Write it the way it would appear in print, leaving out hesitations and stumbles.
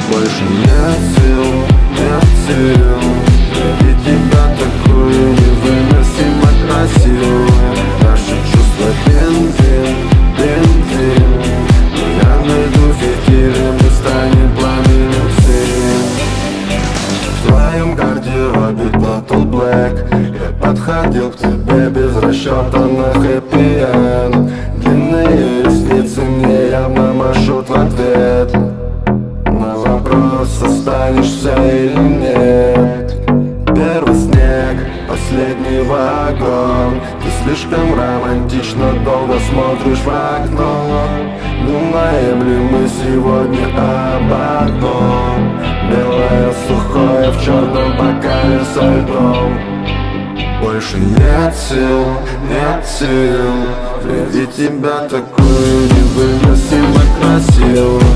Больше нет сил, нет сил. Ведь тебя такую невыносимо красивую. Наши чувства бензин, бензин. Я найду в эфире, мы станем пламенем син. В твоем гардеробе Total Black. Я подходил к тебе без расчета на хэппи-энд. Длинные ресницы мне явно машут в ответ на вопрос, останешься или нет. Первый снег, последний вагон. Ты слишком романтично долго смотришь в окно. Думаем ли мы сегодня об одном? Белое сухое в черном бокале со льдом. Больше нет сил, нет сил. Ведь тебя такую невыносимо красивую.